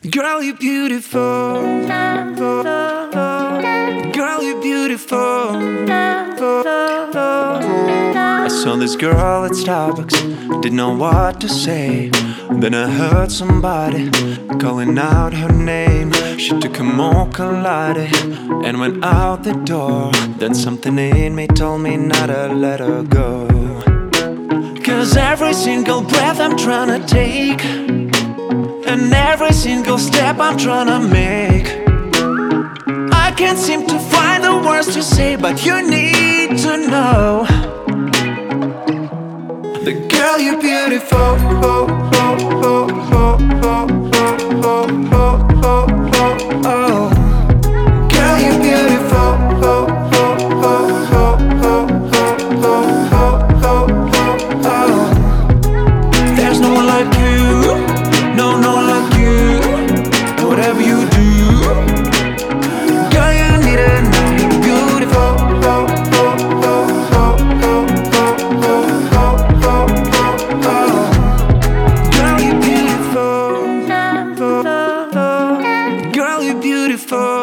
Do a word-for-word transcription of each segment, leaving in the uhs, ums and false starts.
Girl, you're beautiful. Girl, you're beautiful. I saw this girl at Starbucks, didn't know what to say. Then I heard somebody calling out her name. She took a mocha latte and went out the door. Then something in me told me not to let her go. Cause every single breath I'm trying to take, and every single step I'm trying to make, I can't seem to find the words to say, but you need to know. The girl, you're beautiful. Oh, oh, oh, oh, oh, oh, oh, oh, oh, oh. Girl, you're beautiful. Oh, oh, oh, oh, oh, oh, oh, oh, oh, oh. There's no one like you. No, no one like you. Whatever you do, girl, you need to know you're beautiful. Oh, oh, oh, oh, oh, oh, oh, oh, oh, oh. Girl, you're beautiful. Girl, you're beautiful.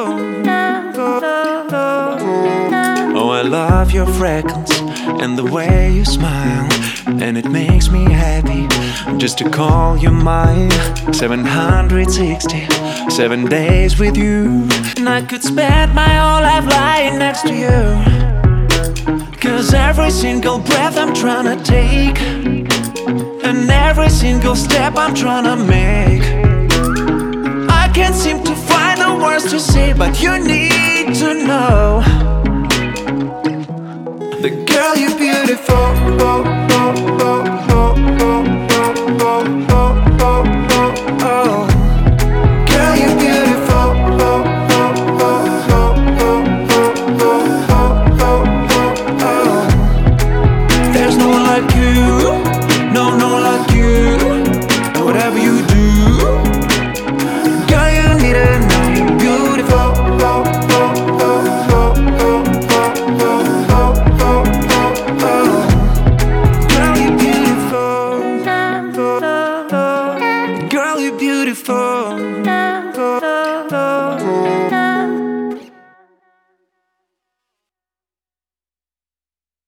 Oh, I love your freckles and the way you smile, and it makes me happy just to call you mine. seven hundred sixty-seven days with you, and I could spend my whole life lying next to you. Cause every single breath I'm trying to take, and every single step I'm trying to make, I can't seem to find the words to say, but you need to know. The girl, you're beautiful. Oh, oh, oh, oh, oh, oh, oh, oh, oh, oh. Girl, you're beautiful. Oh, oh, oh, oh, oh, oh, oh, oh, oh. There's no one like you. No, no one like you. Whatever you do, girl, you need to know you're beautiful. Oh, oh, oh, oh, oh, oh, oh, oh, oh. Girl, you're beautiful. Girl, you're beautiful.